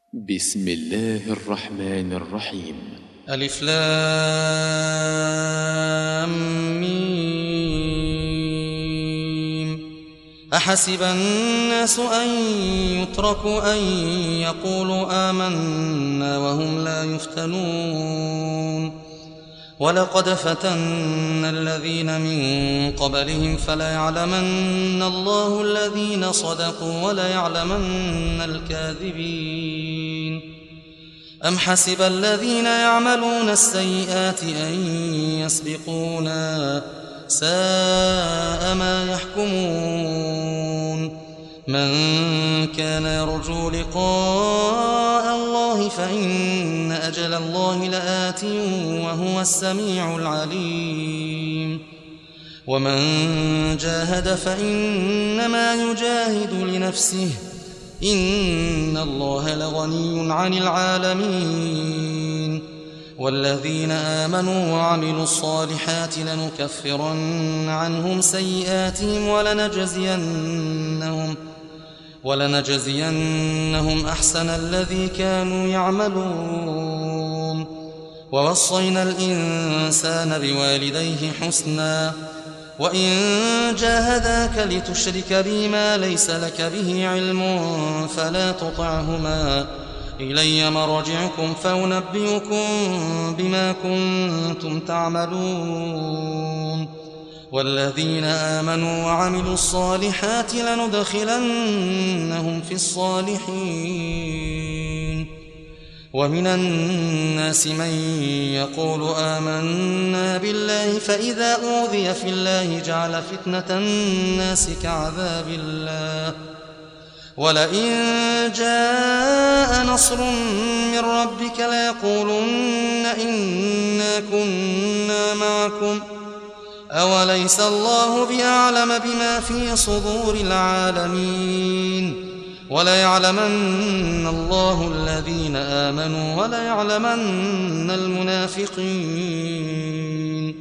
بسم الله الرحمن الرحيم. ألف لام ميم. أحسب الناس أن يتركوا أن يقولوا آمنا وهم لا يفتنون ولقد فتنا الذين من قبلهم فليعلمن الله الذين صدقوا وليعلمن الكاذبين. أم حسب الذين يعملون السيئات أن يسبقونا ساء ما يحكمون. من كان يرجو لقاء الله فإن أجل الله لآت وهو السميع العليم. ومن جاهد فإنما يجاهد لنفسه إن الله لغني عن العالمين. والذين آمنوا وعملوا الصالحات لنكفرن عنهم سيئاتهم ولنجزينهم أحسن الذي كانوا يعملون. ووصينا الإنسان بوالديه حسنا وإن جاهداك لتشرك بي ما ليس لك به علم فلا تطعهما إلي مرجعكم فأنبئكم بما كنتم تعملون. والذين آمنوا وعملوا الصالحات لندخلنهم في الصالحين. ومن الناس من يقول آمنا بالله فإذا أوذي في الله جعل فتنة الناس كعذاب الله ولئن جاء نصر من ربك ليقولن إنا كنا معكم أوليس الله بأعلم بما في صدور العالمين. وليعلمن الله الذين آمنوا وليعلمن المنافقين.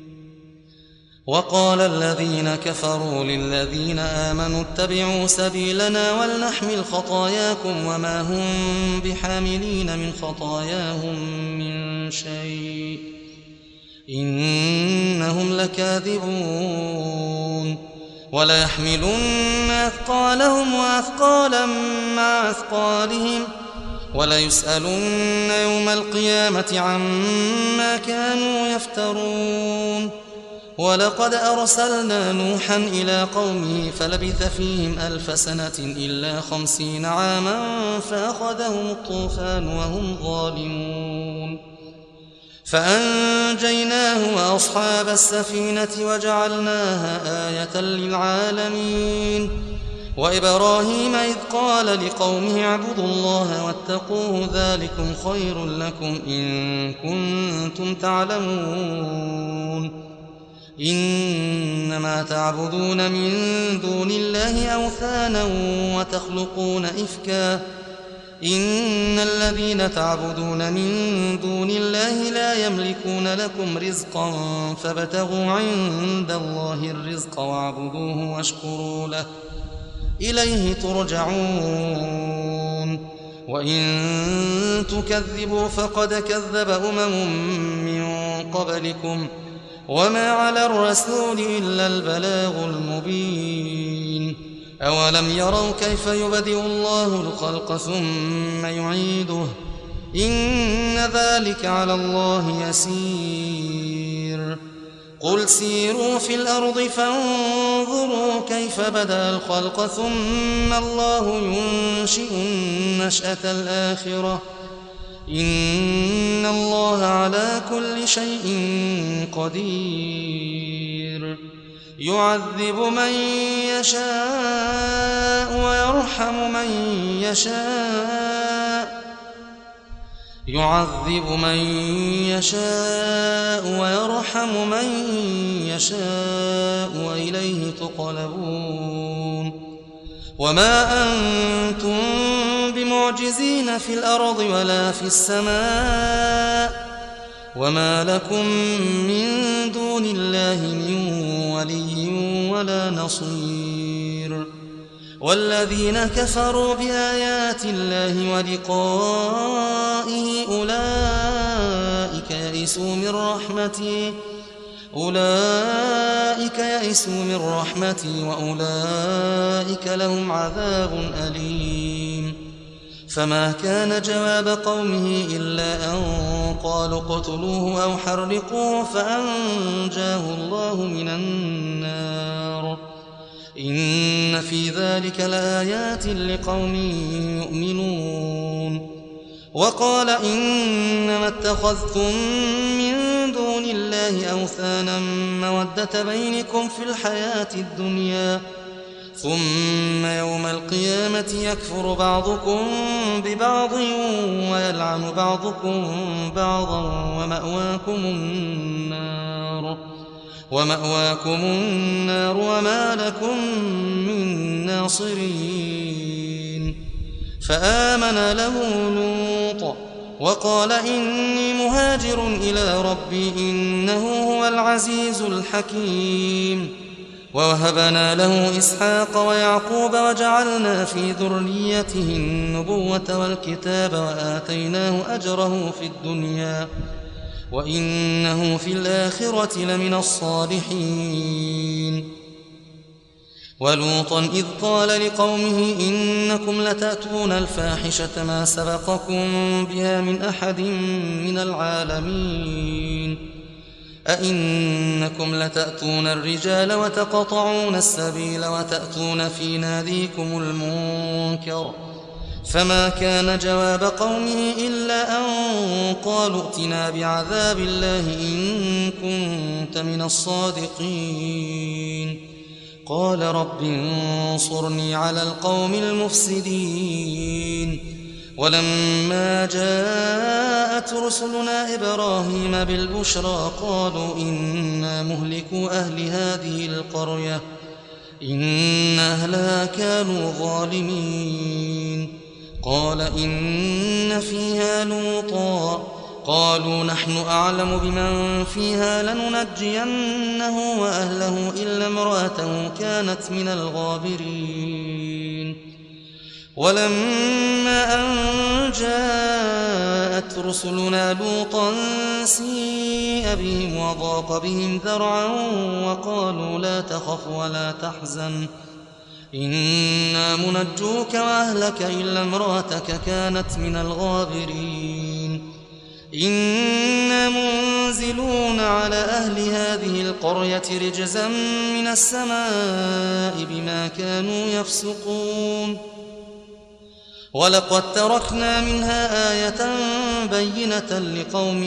وقال الذين كفروا للذين آمنوا اتبعوا سبيلنا ولنحمل خطاياكم وما هم بحاملين من خطاياهم من شيء إنهم لكاذبون. وليحملن أثقالهم وأثقالا مع أثقالهم وليسألن يوم القيامة عما كانوا يفترون. ولقد أرسلنا نوحا إلى قومه فلبث فيهم 1000 سنة إلا 50 عاما فأخذهم الطوفان وهم ظالمون فأنجيناه وأصحاب السفينة وجعلناها آية للعالمين. وإبراهيم إذ قال لقومه اعبدوا الله واتقوه ذلكم خير لكم إن كنتم تعلمون. إنما تعبدون من دون الله أوثانا وتخلقون إفكا إن الذين تعبدون من دون الله لا يملكون لكم رزقا فابتغوا عند الله الرزق واعبدوه واشكروا له إليه ترجعون. وإن تكذبوا فقد كذب من قبلكم وما على الرسول إلا البلاغ المبين. أولم يروا كيف يبدئ الله الخلق ثم يعيده إن ذلك على الله يسير. قل سيروا في الأرض فانظروا كيف بدأ الخلق ثم الله ينشئ النشأة الآخرة إن الله على كل شيء قدير. يعذب من يشاء ويرحم من يشاء وإليه تقلبون. وما أنتم بمعجزين في الأرض ولا في السماء وما لكم من دون الله من ولي ولا نصير. والذين كفروا بآيات الله ولقائه أولئك يئسوا من رحمتي وأولئك لهم عذاب أليم. فما كان جواب قومه إلا أن قالوا اقتلوه أو حرقوه فأنجاه الله من النار. إن في ذلك لآيات لقوم يؤمنون. وقال إنما اتخذتم من دون الله أوثانا مودة بينكم في الحياة الدنيا ثم يوم القيامة يكفر بعضكم ببعض ويلعن بعضكم بعضا ومأواكم النار وما لكم من ناصرين. فآمن له لوط وقال إني مهاجر إلى ربي إنه هو العزيز الحكيم. ووهبنا له إسحاق ويعقوب وجعلنا في ذريته النبوة والكتاب وآتيناه أجره في الدنيا وإنه في الآخرة لمن الصالحين. ولوطا إذ قال لقومه إنكم لتأتون الفاحشة ما سبقكم بها من أحد من العالمين. أئنكم لتأتون الرجال وتقطعون السبيل وتأتون في ناديكم المنكر. فما كان جواب قومه إلا أن قالوا ائتنا بعذاب الله إن كنت من الصادقين. قال رب انصرني على القوم المفسدين. ولما جاءت رسلنا إبراهيم بالبشرى قالوا إنا مهلكو أهل هذه القرية إن أهلها كانوا ظالمين. قال إن فيها لوطا قالوا نحن أعلم بمن فيها لننجينه وأهله إلا امرأته كانت من الغابرين. ولما أن جاءت رسلنا لوطا سيء بهم وضاق بهم ذرعا وقالوا لا تخف ولا تحزن إنا منجوك وأهلك إلا امرأتك كانت من الغابرين. إنا منزلون على أهل هذه القرية رجزا من السماء بما كانوا يفسقون. ولقد تركنا منها آية بينة لقوم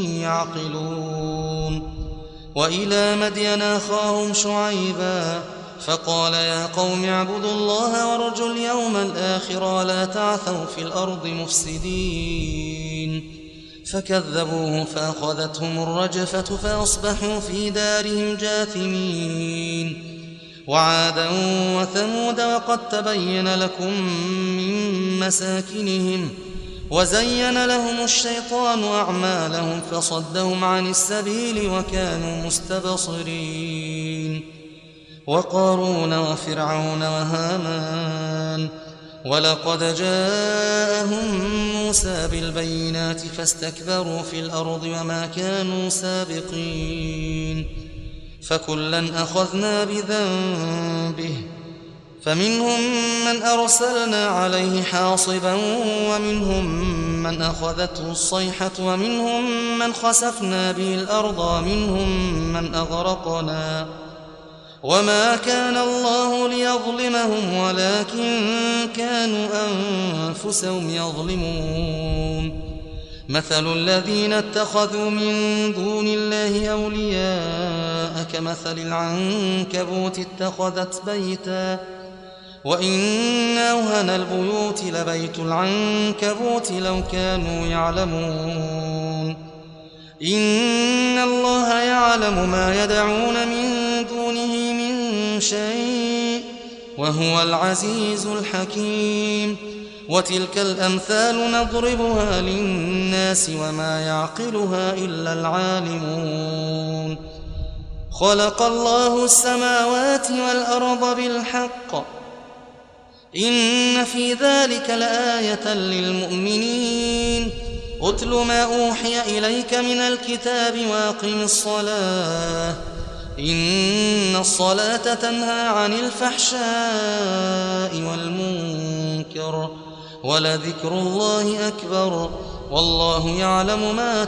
يعقلون. وإلى مدين أخاهم شعيبا فقال يا قوم اعبدوا الله وارجوا اليوم الآخر ولا تعثوا في الأرض مفسدين. فكذبوه فأخذتهم الرجفة فأصبحوا في دارهم جاثمين. وعادا وثمود وقد تبين لكم من مساكنهم وزين لهم الشيطان أعمالهم فصدهم عن السبيل وكانوا مستبصرين. وقارون وفرعون وهامان ولقد جاءهم موسى بالبينات فاستكبروا في الأرض وما كانوا سابقين. فكلا أخذنا بذنبه فمنهم من أرسلنا عليه حاصبا ومنهم من أخذته الصيحة ومنهم من خسفنا به الأرض ومنهم من أغرقنا. وما كان الله ليظلمهم ولكن كانوا أنفسهم يظلمون. مثل الذين اتخذوا من دون الله أولياء كمثل العنكبوت اتخذت بيتا وإن أوهن البيوت لبيت العنكبوت لو كانوا يعلمون. إن الله يعلم ما يدعون من دونه من شيء وهو العزيز الحكيم. وتلك الأمثال نضربها للناس وما يعقلها إلا العالمون. خلق الله السماوات والأرض بالحق إن في ذلك لآية للمؤمنين أتل ما أوحي إليك من الكتاب وأقم الصلاة إن الصلاة تنهى عن الفحشاء والمنكر ولذكر الله أكبر والله يعلم ما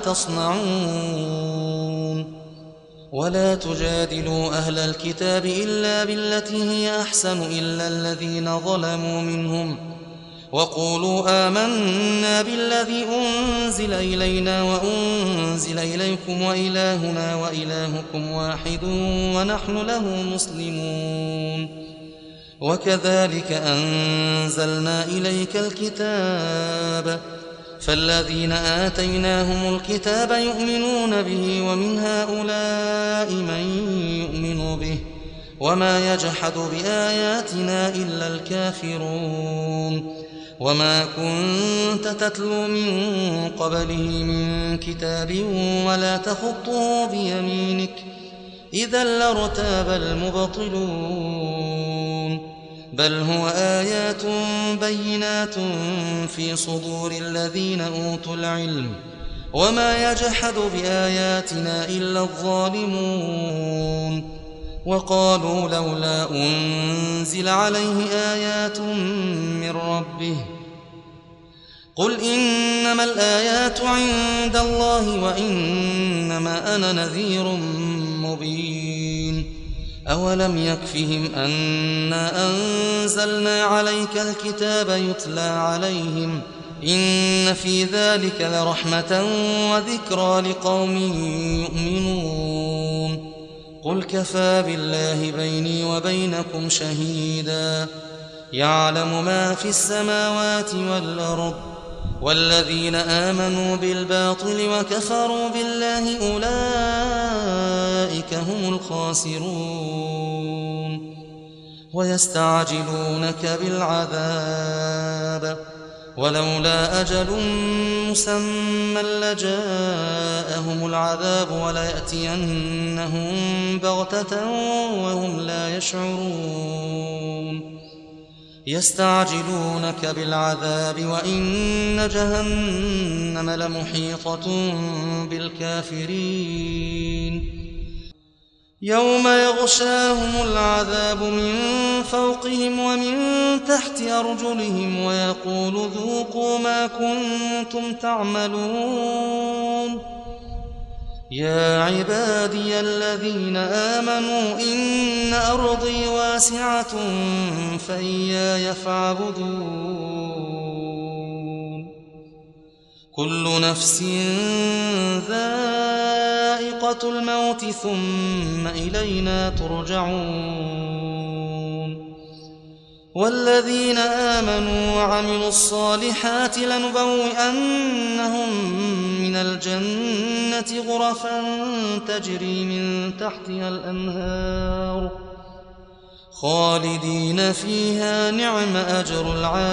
تصنعون ولا تجادلوا أهل الكتاب إلا بالتي هي أحسن إلا الذين ظلموا منهم وقولوا آمنا بالذي أنزل إلينا وأنزل إليكم وإلهنا وإلهكم واحد ونحن له مسلمون وكذلك أنزلنا إليك الكتاب فالذين آتيناهم الكتاب يؤمنون به ومن هؤلاء من يؤمن به وما يجحد بآياتنا إلا الكافرون وما كنت تتلو من قبله من كتاب ولا تخطه بيمينك إذا لارتاب المبطلون بل هو آيات بينات في صدور الذين أوتوا العلم وما يجحد بآياتنا إلا الظالمون وقالوا لولا أنزل عليه آيات من ربه قل إنما الآيات عند الله وإنما أنا نذير مبين أولم يكفهم أنا أنزلنا عليك الكتاب يتلى عليهم إن في ذلك لرحمة وذكرى لقوم يؤمنون قل كفى بالله بيني وبينكم شهيدا يعلم ما في السماوات والأرض والذين آمنوا بالباطل وكفروا بالله أولئك هم الخاسرون ويستعجلونك بالعذاب ولولا أجل مسمى لجاءهم العذاب وليأتينهم بغتة وهم لا يشعرون يستعجلونك بالعذاب وإن جهنم لمحيطة بالكافرين يوم يغشاهم العذاب من فوقهم ومن تحت أرجلهم ويقول ذوقوا ما كنتم تعملون يا عبادي الذين آمنوا إن أرضي واسعة فإياي فاعبدون كل نفس ذائقة الموت ثم إلينا ترجعون والذين آمنوا وعملوا الصالحات لنبوئنهم من الجنة غرفا تجري من تحتها الأنهار خالدين فيها نعم أجر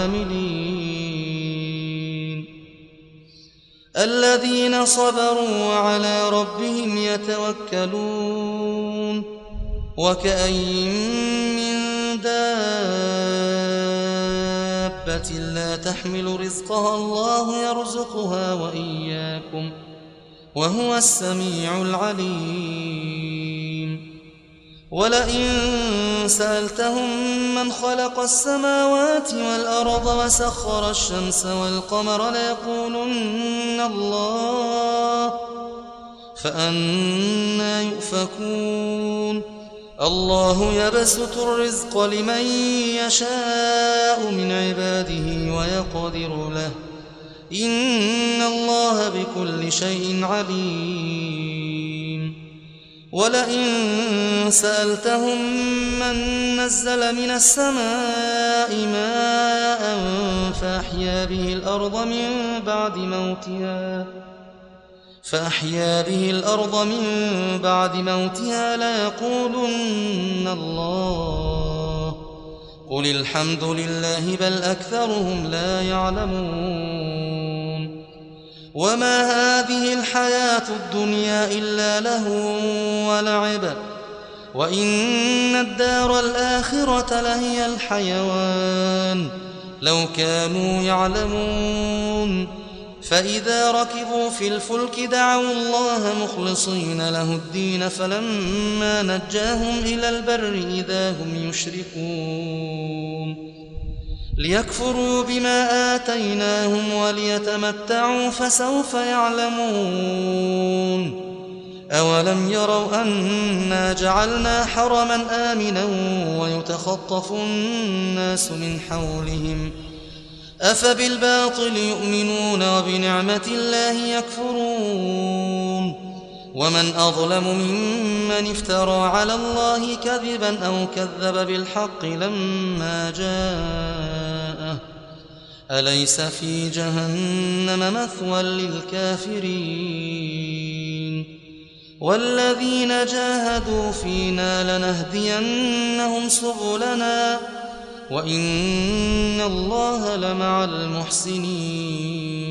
العاملين الذين صبروا وعلى ربهم يتوكلون وكأي من دابة لا تحمل رزقها الله يرزقها وإياكم وهو السميع العليم ولئن سألتهم من خلق السماوات والأرض وسخر الشمس والقمر ليقولن الله فأنى يؤفكون الله يبسط الرزق لمن يشاء من عباده ويقدر له إن الله بكل شيء عليم ولئن سألتهم من نزل من السماء ماء فأحيا به الأرض من بعد موتها ليقولن الله قل الحمد لله بل أكثرهم لا يعلمون وما هذه الحياة الدنيا إلا لهو ولعب وإن الدار الآخرة لهي الحيوان لو كانوا يعلمون فإذا ركبوا في الفلك دعوا الله مخلصين له الدين فلما نجاهم إلى البر إذا هم يشركون ليكفروا بما آتيناهم وليتمتعوا فسوف يعلمون أولم يروا أنا جعلنا حرما آمنا ويتخطف الناس من حولهم أفبالباطل يؤمنون وبنعمة الله يكفرون ومن أظلم ممن افترى على الله كذبا أو كذب بالحق لما جاءه أليس في جهنم مثوى للكافرين والذين جاهدوا فينا لنهدينهم سبلنا وإن الله لمع المحسنين